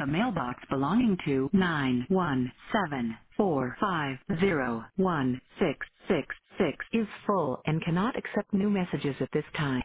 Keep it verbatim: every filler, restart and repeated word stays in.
The mailbox belonging to nine one seven four five zero one six six six is full and cannot accept new messages at this time.